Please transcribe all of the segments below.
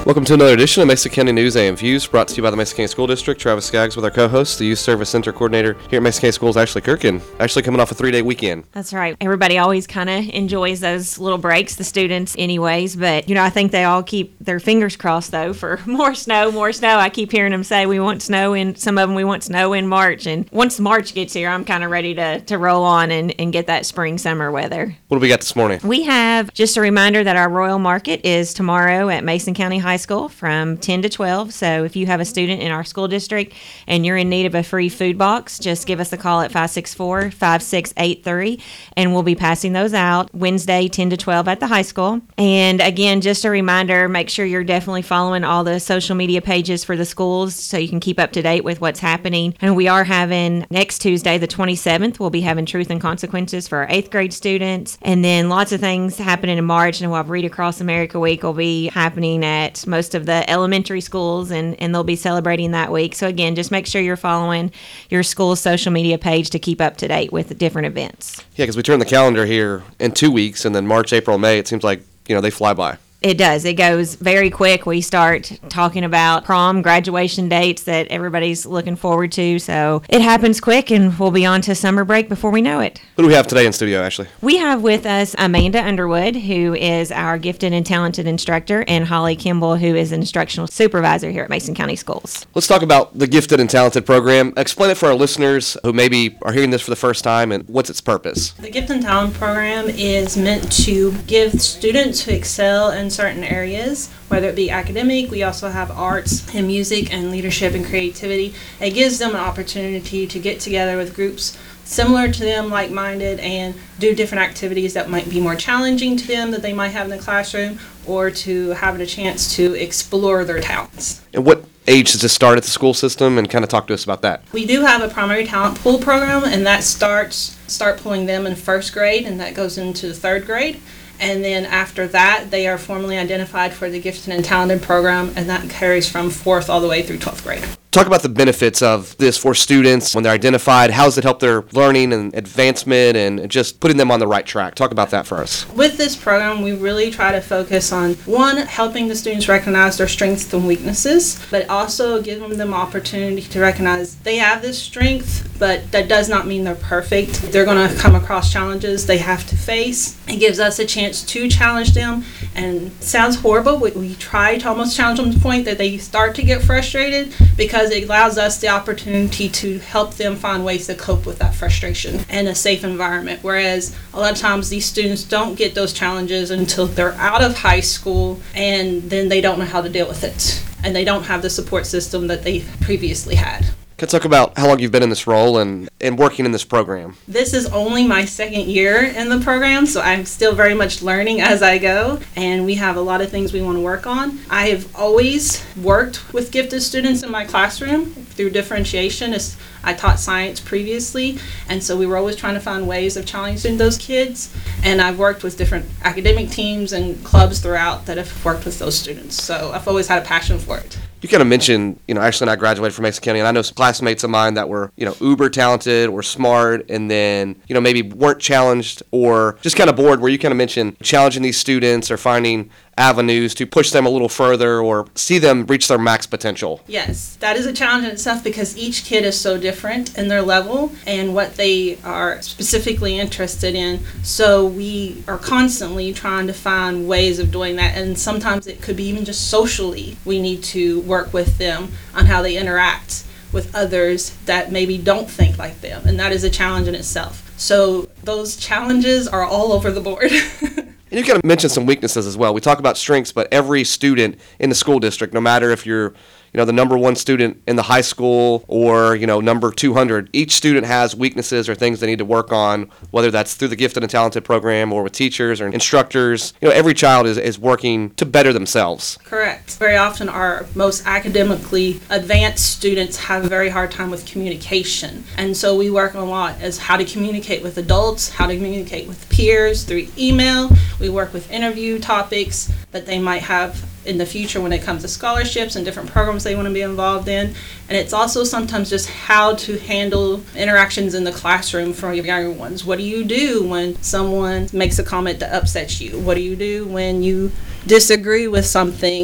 Welcome to another edition of Mesa County News AM Views, brought to you by the Mesa County School District. Travis Skaggs with our co-host, the Youth Service Center Coordinator here at Mesa County Schools, Ashley Kirkin. Ashley coming off a 3-day weekend. That's right. Everybody always kind of enjoys those little breaks, the students anyways, but, I think they all keep their fingers crossed, though, for more snow. I keep hearing them say we want snow in, some of them we want snow in March, and once March gets here, I'm kind of ready to roll on and get that spring-summer weather. What do we got this morning? We have just a reminder that our Royal Market is tomorrow at Mason County High School from 10 to 12. So if you have a student in our school district and you're in need of a free food box, just give us a call at 564-5683, and we'll be passing those out Wednesday 10 to 12 at the high school. And again, just a reminder, make sure you're definitely following all the social media pages for the schools so you can keep up to date with what's happening. And we are having next Tuesday, the 27th, we'll be having Truth and Consequences for our 8th grade students. And then lots of things happening in March, and we'll have Read Across America Week will be happening at most of the elementary schools, and they'll be celebrating that week. So again, just make sure you're following your school's social media page to keep up to date with the different events. Yeah, because we turn the calendar here in 2 weeks, and then March, April, May, it seems like, they fly by. It does. It goes very quick. We start talking about prom, graduation dates that everybody's looking forward to. So it happens quick, and we'll be on to summer break before we know it. What do we have today in studio, Ashley? We have with us Amanda Underwood, who is our gifted and talented instructor, and Holly Kimball, who is an instructional supervisor here at Mason County Schools. Let's talk about the Gifted and Talented program. Explain it for our listeners who maybe are hearing this for the first time, and what's its purpose? The Gifted and Talent program is meant to give students who excel in certain areas, whether it be academic. We also have arts and music and leadership and creativity. It gives them an opportunity to get together with groups similar to them, like-minded, and do different activities that might be more challenging to them that they might have in the classroom, or to have a chance to explore their talents. And what age does this start at the school system, and kind of talk to us about that? We do have a primary talent pool program, and that start pulling them in first grade, and that goes into the third grade. And then after that, they are formally identified for the Gifted and Talented program, and that carries from 4th all the way through 12th grade. Talk about the benefits of this for students when they're identified. How does it help their learning and advancement and just putting them on the right track? Talk about that for us. With this program, we really try to focus on, one, helping the students recognize their strengths and weaknesses, but also giving them opportunity to recognize they have this strength, but that does not mean they're perfect. They're going to come across challenges they have to face. It gives us a chance to challenge them, and it sounds horrible, but we try to almost challenge them to the point that they start to get frustrated, because it allows us the opportunity to help them find ways to cope with that frustration in a safe environment. Whereas a lot of times these students don't get those challenges until they're out of high school, and then they don't know how to deal with it, and they don't have the support system that they previously had. Can you talk about how long you've been in this role and working in this program? This is only my 2nd year in the program, so I'm still very much learning as I go, and we have a lot of things we want to work on. I have always worked with gifted students in my classroom through differentiation. I taught science previously, and so we were always trying to find ways of challenging those kids, and I've worked with different academic teams and clubs throughout that have worked with those students, so I've always had a passion for it. You kind of mentioned, Ashley and I graduated from Mesa County, and I know some classmates of mine that were, uber talented or smart, and then, maybe weren't challenged or just kind of bored, where you kind of mentioned challenging these students or finding avenues to push them a little further or see them reach their max potential. Yes, that is a challenge in itself, because each kid is so different in their level and what they are specifically interested in. So we are constantly trying to find ways of doing that, and sometimes it could be even just socially. We need to work with them on how they interact with others that maybe don't think like them, and that is a challenge in itself. So those challenges are all over the board. And you kind of mentioned some weaknesses as well. We talk about strengths, but every student in the school district, no matter if you're the number 1 student in the high school or, number 200, each student has weaknesses or things they need to work on, whether that's through the Gifted and Talented program or with teachers or instructors. Every child is working to better themselves. Correct. Very often our most academically advanced students have a very hard time with communication. And so we work a lot as how to communicate with adults, how to communicate with peers through email. We work with interview topics that they might have in the future when it comes to scholarships and different programs they want to be involved in. And it's also sometimes just how to handle interactions in the classroom for younger ones. What do you do when someone makes a comment that upsets you? What do you do when you disagree with something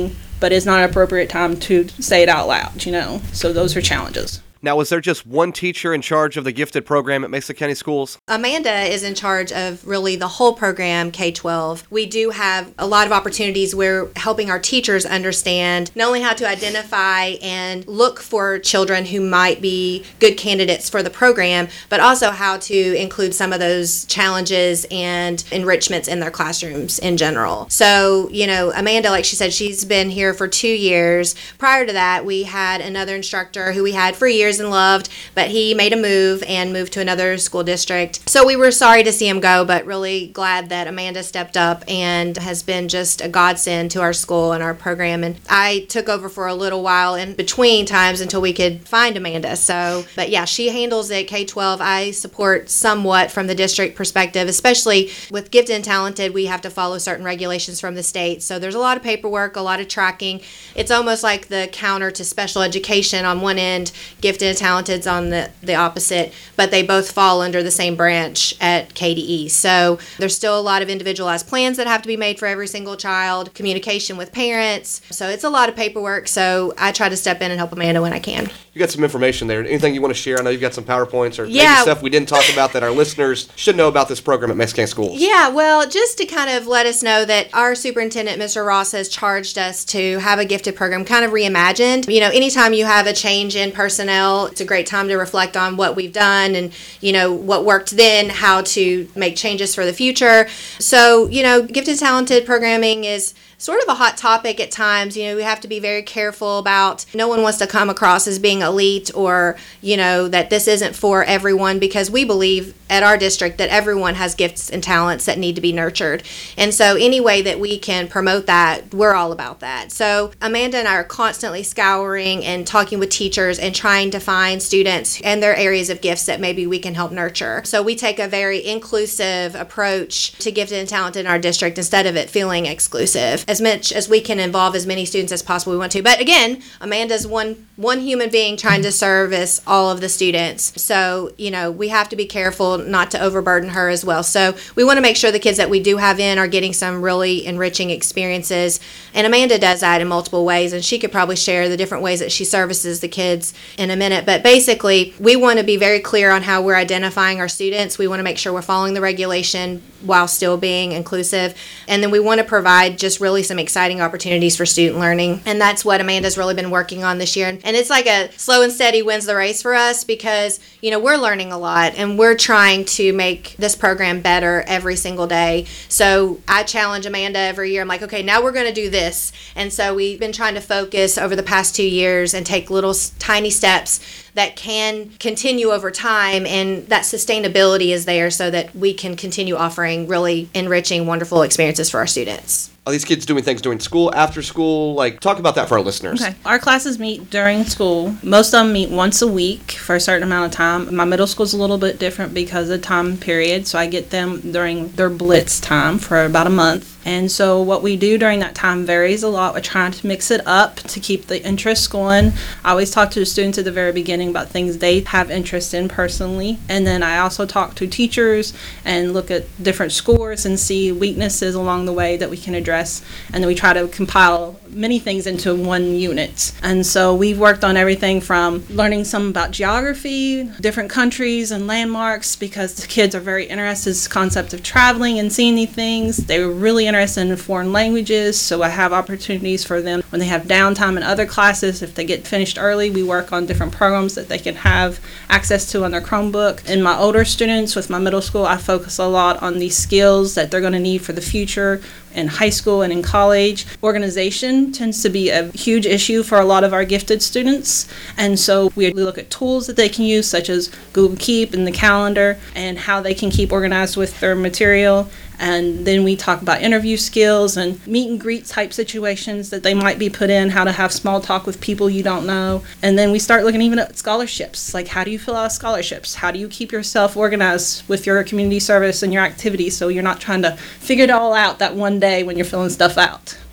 but it's not an appropriate time to say it out loud, So those are challenges. Now, was there just one teacher in charge of the gifted program at Mesa County Schools? Amanda is in charge of really the whole program, K-12. We do have a lot of opportunities where helping our teachers understand not only how to identify and look for children who might be good candidates for the program, but also how to include some of those challenges and enrichments in their classrooms in general. So, Amanda, like she said, she's been here for 2 years. Prior to that, we had another instructor who we had for years and loved, but he made a move and moved to another school district. So we were sorry to see him go, but really glad that Amanda stepped up and has been just a godsend to our school and our program. And I took over for a little while in between times until we could find Amanda. But yeah, she handles it, K-12. I support somewhat from the district perspective, especially with Gifted and Talented. We have to follow certain regulations from the state. So there's a lot of paperwork, a lot of tracking. It's almost like the counter to special education on one end, Gifted and Talented's on the opposite, but they both fall under the same branch at KDE. So there's still a lot of individualized plans that have to be made for every single child, communication with parents. So it's a lot of paperwork. So I try to step in and help Amanda when I can. You got some information there. Anything you want to share? I know you've got some PowerPoints or maybe Yeah. stuff we didn't talk about that our listeners should know about this program at Mesa County Schools. Yeah, well, just to kind of let us know that our superintendent, Mr. Ross, has charged us to have a gifted program kind of reimagined. Anytime you have a change in personnel, it's a great time to reflect on what we've done and, what worked then, how to make changes for the future. So, Gifted and Talented programming is sort of a hot topic at times. We have to be very careful about, no one wants to come across as being elite or, that this isn't for everyone, because we believe at our district that everyone has gifts and talents that need to be nurtured. And so any way that we can promote that, we're all about that. So Amanda and I are constantly scouring and talking with teachers and trying to find students and their areas of gifts that maybe we can help nurture. So we take a very inclusive approach to Gifted and Talented in our district instead of it feeling exclusive. As much as we can involve as many students as possible we want to. But again, Amanda's one human being trying to service all of the students. So, we have to be careful not to overburden her as well. So we want to make sure the kids that we do have in are getting some really enriching experiences. And Amanda does that in multiple ways, and she could probably share the different ways that she services the kids in a minute. But basically, we want to be very clear on how we're identifying our students. We want to make sure we're following the regulation while still being inclusive. And then we want to provide just really some exciting opportunities for student learning. And that's what Amanda's really been working on this year. And it's like a slow and steady wins the race for us because, we're learning a lot and we're trying to make this program better every single day. So I challenge Amanda every year. I'm like, okay, now we're going to do this. And so we've been trying to focus over the past 2 years and take little tiny steps that can continue over time, and that sustainability is there so that we can continue offering really enriching, wonderful experiences for our students. Are these kids doing things during school, after school? Talk about that for our listeners. Okay. Our classes meet during school. Most of them meet once a week for a certain amount of time. My middle school's a little bit different because of time period, so I get them during their blitz time for about a month. And so what we do during that time varies a lot. We're trying to mix it up to keep the interest going. I always talk to the students at the very beginning about things they have interest in personally. And then I also talk to teachers and look at different scores and see weaknesses along the way that we can address. And then we try to compile many things into one unit. And so we've worked on everything from learning some about geography, different countries and landmarks, because the kids are very interested in this concept of traveling and seeing these things. They were really interested in foreign languages, so I have opportunities for them when they have downtime in other classes. If they get finished early, we work on different programs that they can have access to on their Chromebook. In my older students with my middle school, I focus a lot on these skills that they're going to need for the future in high school and in college. Organization tends to be a huge issue for a lot of our gifted students, and so we look at tools that they can use such as Google Keep and the calendar and how they can keep organized with their material. And then we talk about interview skills and meet and greet type situations that they might be put in, how to have small talk with people you don't know. And then we start looking even at scholarships, like how do you fill out scholarships? How do you keep yourself organized with your community service and your activities so you're not trying to figure it all out that one day when you're filling stuff out?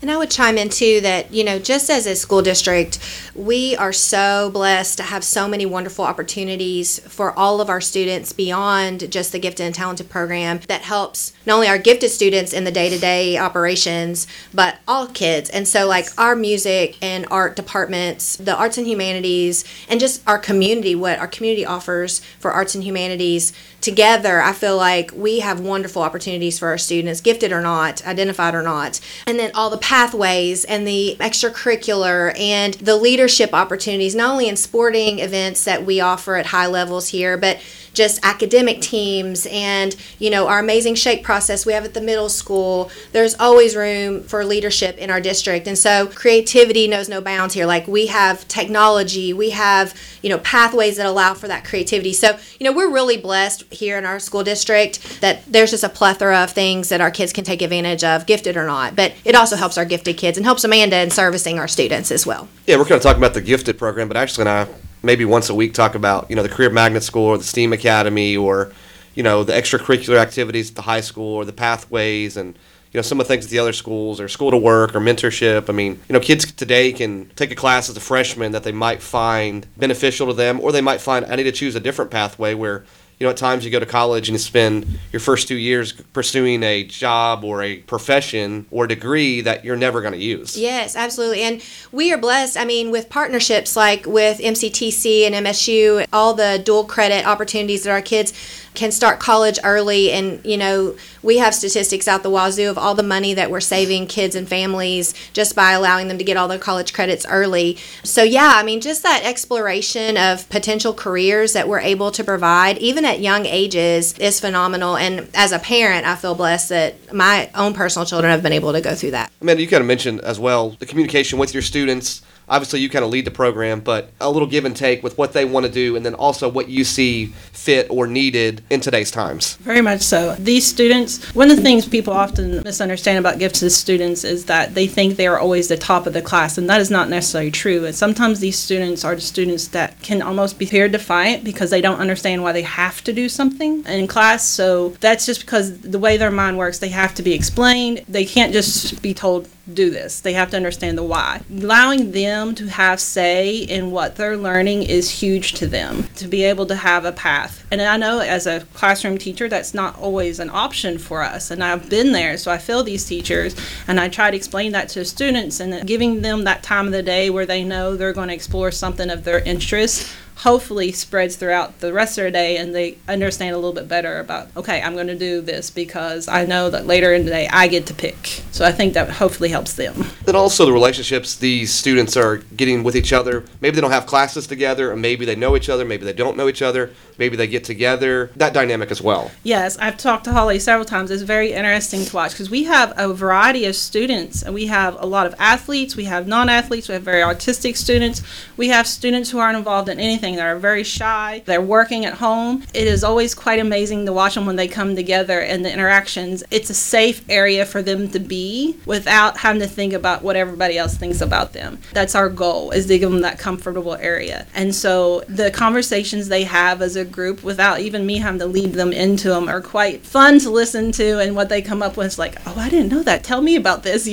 And I would chime in too that, just as a school district, we are so blessed to have so many wonderful opportunities for all of our students beyond just the Gifted and Talented program that helps not only our gifted students in the day-to-day operations, but all kids. And so like our music and art departments, the arts and humanities, and just our community, what our community offers for arts and humanities, together, I feel like we have wonderful opportunities for our students, gifted or not, identified or not. And then all the pathways and the extracurricular and the leadership opportunities, not only in sporting events that we offer at high levels here, but just academic teams and, our amazing shake process we have at the middle school. There's always room for leadership in our district. And so creativity knows no bounds here. Like we have technology, we have, pathways that allow for that creativity. So, we're really blessed here in our school district that there's just a plethora of things that our kids can take advantage of, gifted or not. But it also helps our gifted kids and helps Amanda in servicing our students as well. Yeah, we're going to talk about the gifted program, but actually, maybe once a week talk about, the Career Magnet School or the STEAM Academy or, the extracurricular activities at the high school or the pathways and, some of the things at the other schools or school to work or mentorship. I mean, kids today can take a class as a freshman that they might find beneficial to them, or they might find I need to choose a different pathway where, at times you go to college and you spend your first 2 years pursuing a job or a profession or degree that you're never going to use. Yes, absolutely. And we are blessed, with partnerships like with MCTC and MSU, all the dual credit opportunities that our kids can start college early. And, we have statistics out the wazoo of all the money that we're saving kids and families just by allowing them to get all their college credits early. So, just that exploration of potential careers that we're able to provide, even at young ages, is phenomenal. And as a parent, I feel blessed that my own personal children have been able to go through that. Amanda, you kind of mentioned as well the communication with your students. Obviously, you kind of lead the program, but a little give and take with what they want to do and then also what you see fit or needed in today's times. Very much so. These students, one of the things people often misunderstand about gifted students is that they think they are always the top of the class, and that is not necessarily true. And sometimes these students are the students that can almost be fear defiant because they don't understand why they have to do something in class. So that's just because the way their mind works, they have to be explained. They can't just be told, do this. They have to understand the why. Allowing them to have say in what they're learning is huge to them, to be able to have a path. And I know as a classroom teacher, that's not always an option for us. And I've been there, so I feel these teachers, and I try to explain that to students and giving them that time of the day where they know they're going to explore something of their interest hopefully spreads throughout the rest of their day, and they understand a little bit better about, okay, I'm going to do this because I know that later in the day I get to pick. So I think that hopefully helps them. And also the relationships these students are getting with each other. Maybe they don't have classes together, or maybe they know each other, maybe they don't know each other, maybe they get together. That dynamic as well. Yes, I've talked to Holly several times. It's very interesting to watch because we have a variety of students, and we have a lot of athletes, we have non-athletes, we have very artistic students, we have students who aren't involved in anything, that are very shy, they're working at home. It is always quite amazing to watch them when they come together and the interactions. It's a safe area for them to be without having to think about what everybody else thinks about them. That's our goal, is to give them that comfortable area. And so the conversations they have as a group without even me having to lead them into them are quite fun to listen to, and what they come up with is like, oh, I didn't know that. Tell me about this,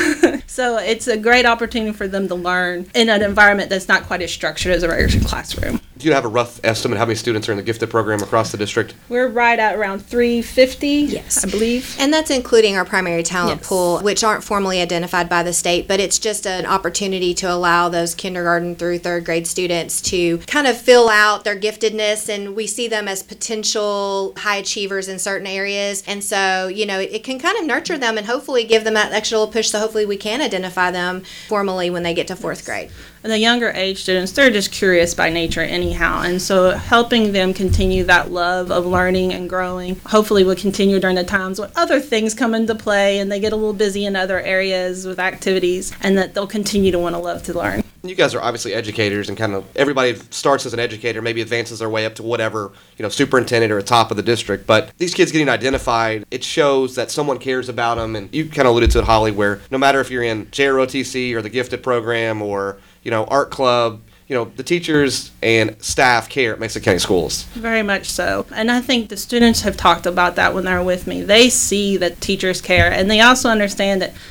So it's a great opportunity for them to learn in an environment that's not quite as structured as a regular classroom. Do you have a rough estimate how many students are in the gifted program across the district? We're right at around 350, yes, I believe. And that's including our primary talent Yes. pool, which aren't formally identified by the state, but it's just an opportunity to allow those kindergarten through third grade students to kind of fill out their giftedness, and we see them as potential high achievers in certain areas. And so, it can kind of nurture them and hopefully give them that extra little push, so hopefully we can identify them formally when they get to fourth grade. And the younger age students, they're just curious by nature anyhow. And so helping them continue that love of learning and growing hopefully will continue during the times when other things come into play and they get a little busy in other areas with activities, and that they'll continue to want to love to learn. You guys are obviously educators, and kind of everybody starts as an educator, maybe advances their way up to whatever, superintendent or a top of the district. But these kids getting identified, it shows that someone cares about them. And you kind of alluded to it, Holly, where no matter if you're in JROTC or the gifted program or, art club, the teachers and staff care at Mason County Schools. Very much so. And I think the students have talked about that when they're with me. They see that teachers care, and they also understand that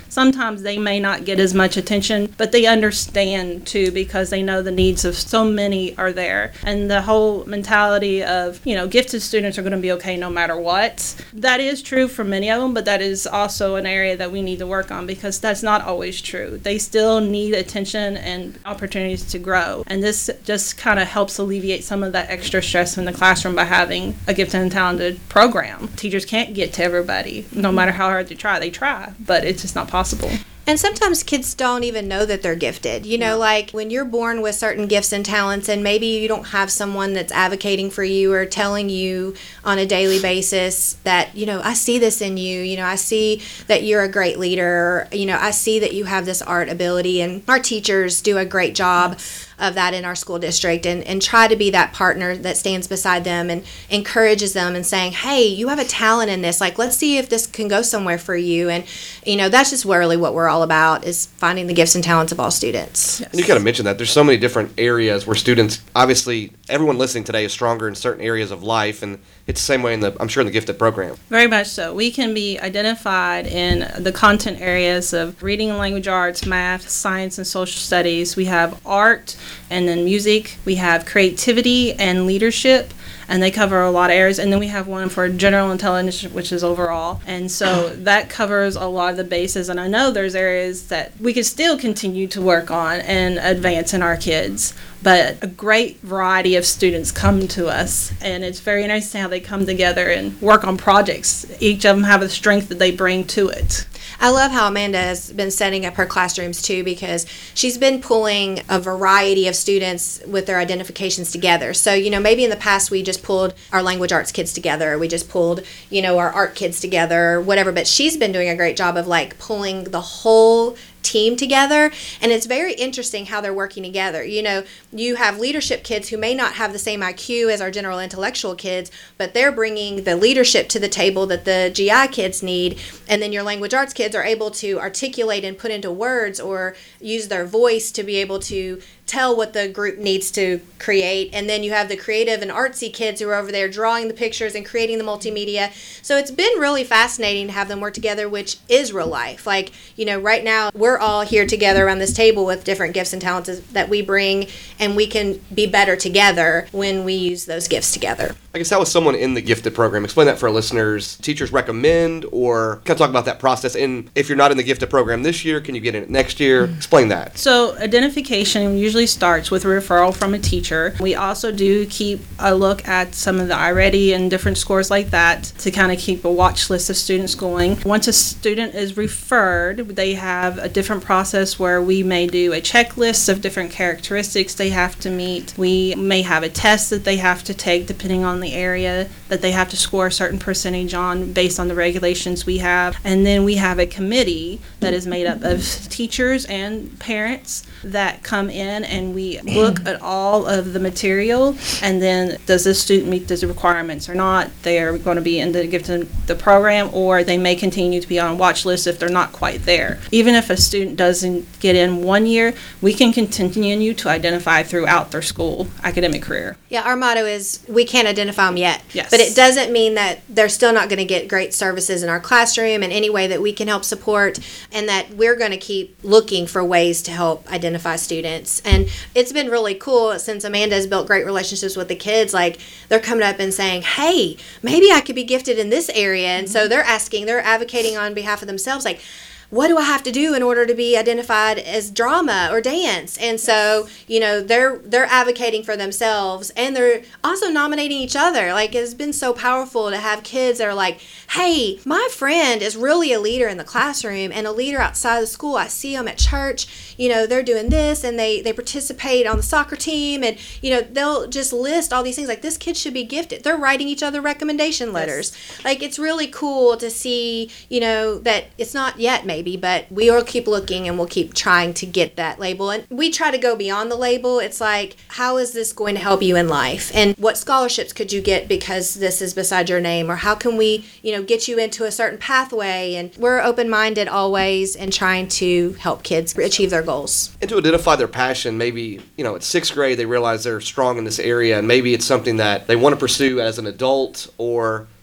sometimes they may not get as much attention, but they understand too because they know the needs of so many are there. And the whole mentality of, gifted students are going to be okay no matter what. That is true for many of them, but that is also an area that we need to work on because that's not always true. They still need attention and opportunities to grow. And this just kind of helps alleviate some of that extra stress in the classroom by having a gifted and talented program. Teachers can't get to everybody, no matter how hard they try. They try, but it's just not possible. And sometimes kids don't even know that they're gifted. Like when you're born with certain gifts and talents and maybe you don't have someone that's advocating for you or telling you on a daily basis that, I see this in you, I see that you're a great leader, I see that you have this art ability, and our teachers do a great job of that in our school district and try to be that partner that stands beside them and encourages them and saying, hey, you have a talent in this. Like, let's see if this can go somewhere for you. And, that's just really what we're all about, is finding the gifts and talents of all students. Yes. And you kind of mentioned that. There's so many different areas where students, obviously, everyone listening today is stronger in certain areas of life, and it's the same way in the gifted program. Very much so. We can be identified in the content areas of reading and language arts, math, science, and social studies. We have art and then music. We have creativity and leadership, and they cover a lot of areas. And then we have one for general intelligence, which is overall. And so that covers a lot of the bases. And I know there's areas that we could still continue to work on and advance in our kids. But a great variety of students come to us, and it's very interesting how they come together and work on projects. Each of them have a strength that they bring to it. I love how Amanda has been setting up her classrooms too, because she's been pulling a variety of students with their identifications together. So, maybe in the past we just pulled our language arts kids together, we just pulled, our art kids together, or whatever, but she's been doing a great job of pulling the whole team together, and it's very interesting how they're working together. You have leadership kids who may not have the same IQ as our general intellectual kids, but they're bringing the leadership to the table that the GI kids need, and then your language arts kids are able to articulate and put into words or use their voice to be able to tell what the group needs to create. And then you have the creative and artsy kids who are over there drawing the pictures and creating the multimedia. So it's been really fascinating to have them work together, which is real life. Right now we're all here together around this table with different gifts and talents that we bring, and we can be better together when we use those gifts together. I guess how is someone in the gifted program? Explain that for our listeners. Teachers recommend, or kind of talk about that process. And if you're not in the gifted program this year, can you get in it next year? Explain that. So identification usually starts with a referral from a teacher. We also do keep a look at some of the iReady and different scores like that to kind of keep a watch list of students going. Once a student is referred, they have a different process where we may do a checklist of different characteristics they have to meet. We may have a test that they have to take depending on the area that they have to score a certain percentage on based on the regulations we have. And then we have a committee that is made up of teachers and parents that come in, and we look at all of the material, and then does this student meet those requirements or not? They are going to be in the program, or they may continue to be on watch list if they're not quite there. Even if a student doesn't get in one year, we can continue to identify throughout their school academic career. Yeah, our motto is we can't identify them yet. Yes. But it doesn't mean that they're still not going to get great services in our classroom in any way that we can help support, and that we're going to keep looking for ways to help identify students. And it's been really cool since Amanda has built great relationships with the kids. They're coming up and saying, hey, maybe I could be gifted in this area. And so they're advocating on behalf of themselves, what do I have to do in order to be identified as drama or dance? And so, they're advocating for themselves, and they're also nominating each other. It's been so powerful to have kids that are like, hey, my friend is really a leader in the classroom and a leader outside of the school. I see them at church, they're doing this, and they participate on the soccer team, and, they'll just list all these things this kid should be gifted. They're writing each other recommendation letters. Yes. It's really cool to see, that it's not yet maybe, but we will keep looking, and we'll keep trying to get that label. And we try to go beyond the label. It's how is this going to help you in life? And what scholarships could you get because this is beside your name? Or how can we, get you into a certain pathway? And we're open-minded always and trying to help kids achieve their goals. And to identify their passion, maybe, at sixth grade, they realize they're strong in this area, and maybe it's something that they want to pursue as an adult, or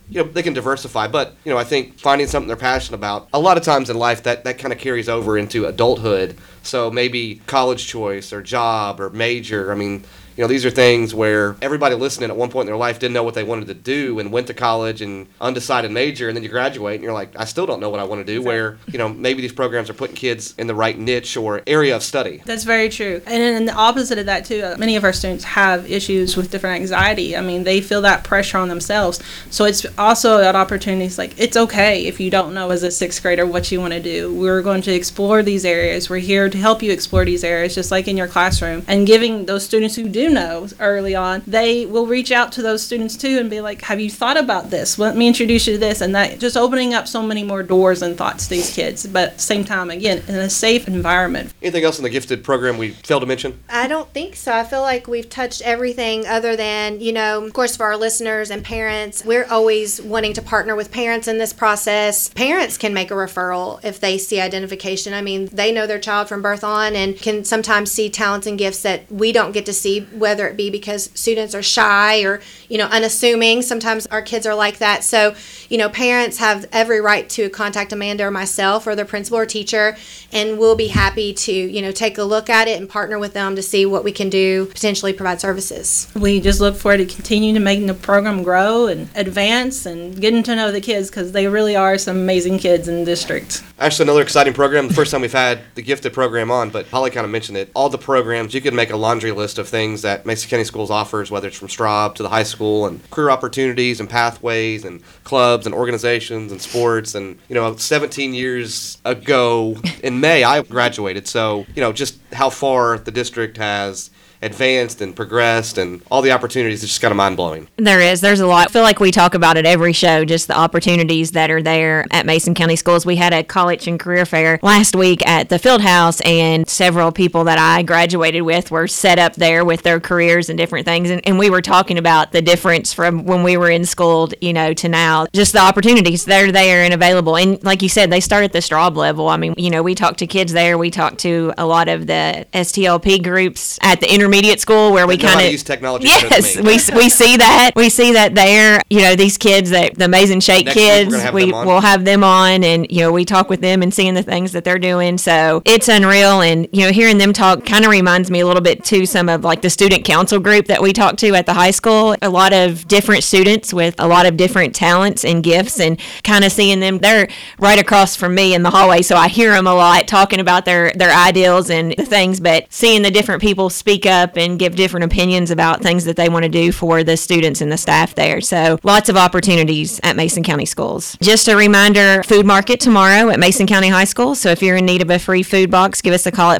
they can diversify. But, I think finding something they're passionate about, a lot of times in life that kind of carries over into adulthood. So maybe college choice or job or major. I mean, these are things where everybody listening at one point in their life didn't know what they wanted to do and went to college and undecided major, and then you graduate and you're like, I still don't know what I want to do. Where, maybe these programs are putting kids in the right niche or area of study. That's very true. And in the opposite of that too, many of our students have issues with different anxiety. I mean, they feel that pressure on themselves. So it's also an opportunity. It's like, it's okay if you don't know as a sixth grader what you want to do. We're going to explore these areas. We're here to help you explore these areas, just like in your classroom. And giving those students who do know early on, they will reach out to those students too and be like, have you thought about this? Let me introduce you to this. And that just opening up so many more doors and thoughts to these kids, but at the same time, again, in a safe environment. Anything else in the gifted program we failed to mention? I don't think so. I feel like we've touched everything other than, of course, for our listeners and parents, we're always wanting to partner with parents in this process. Parents can make a referral if they see identification. I mean, they know their child from birth on and can sometimes see talents and gifts that we don't get to see, whether it be because students are shy or, unassuming. Sometimes our kids are like that. So, parents have every right to contact Amanda or myself or their principal or teacher, and we'll be happy to, take a look at it and partner with them to see what we can do, potentially provide services. We just look forward to continue to making the program grow and advance and getting to know the kids, because they really are some amazing kids in the district. Actually, another exciting program. The first time we've had the gifted program on, but Holly kind of mentioned it. All the programs, you could make a laundry list of things that Mason County Schools offers, whether it's from Straub to the high school, and career opportunities and pathways and clubs and organizations and sports. And, 17 years ago in May, I graduated. So, just how far the district has advanced and progressed, and all the opportunities is just kind of mind-blowing. There's a lot. I feel like we talk about it every show, just the opportunities that are there at Mason County Schools. We had a college and career fair last week at the field house, and several people that I graduated with were set up there with their careers and different things, and we were talking about the difference from when we were in school, to now. Just the opportunities, they're there and available. And like you said, they start at the Straub level. I mean, we talk to kids there. We talk to a lot of the STLP groups at the intermediate school where we kind of use technology. Yes, we see that. We see that there. These kids, the Amazing Shake kids, we'll have them on, and we talk with them and seeing the things that they're doing. So it's unreal, and hearing them talk kind of reminds me a little bit to some of like the student council group that we talk to at the high school. A lot of different students with a lot of different talents and gifts, and kind of seeing them. They're right across from me in the hallway, so I hear them a lot talking about their ideals and the things. But seeing the different people speak up and give different opinions about things that they want to do for the students and the staff there. So lots of opportunities at Mason County Schools. Just a reminder, food market tomorrow at Mason County High School. So if you're in need of a free food box, give us a call at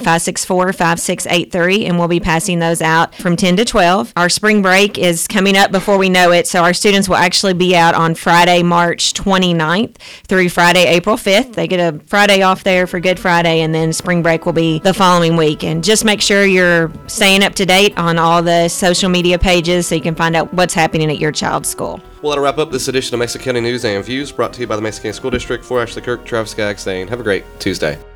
564-5683, and we'll be passing those out from 10 to 12. Our spring break is coming up before we know it, so our students will actually be out on Friday, March 29th through Friday, April 5th. They get a Friday off there for Good Friday, and then spring break will be the following week. And just make sure you're staying up to date on all the social media pages so you can find out what's happening at your child's school. Well, that'll wrap up this edition of Mason County News and Views, brought to you by the Mason County School District. For Ashley Kirk, Travis Skaggs saying, have a great Tuesday.